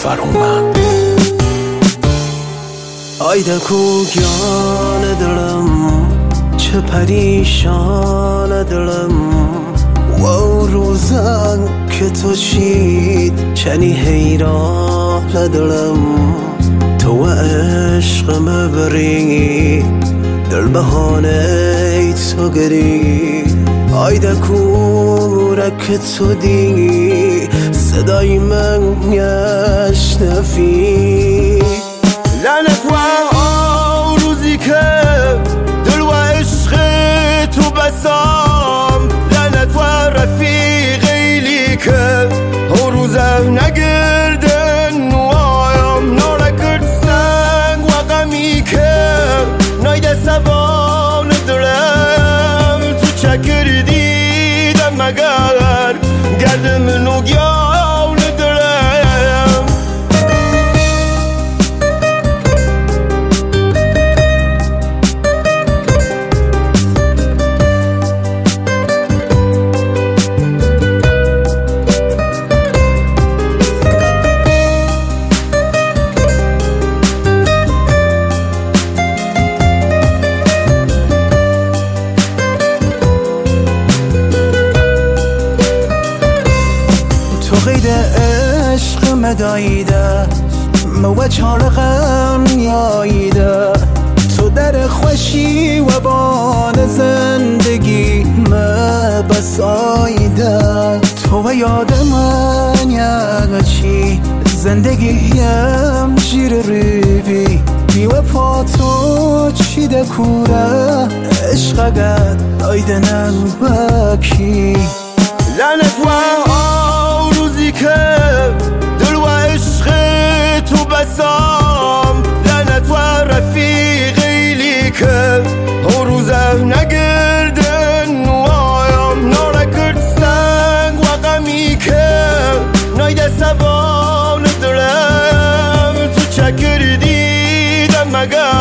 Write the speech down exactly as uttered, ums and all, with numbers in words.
فرهمند. آیده کوگیان دلم چه پریشان دلم و روزن که تو چید چنی حیران دلم تو عشق مبری دل بهانه تو گری آیده کوره که تو دی صدای من نشنفی لعنت و روزی که دل و عشق تو بسام لعنت و رفیقی که هر روزه نگردن وایم نارکرد سنگ و غمی که نایده سوان دلم تو چکر دیدم مگر گردم نوگیان دلم قید عشق مدایده مو چالقم یایده تو در خوشی و بان زندگی مبسایده تو و یاد من یغچی زندگیم جیر ریبی بی وفا تو چی دکوره عشق قد آیده نبکی لعنت و روزی که دل و عشق تو بسام لعنت و رفیقی که هر روزه نگردن وایم نارکرد سنگ و غمی که نایده سوان دلم تو چکر دیدم مگر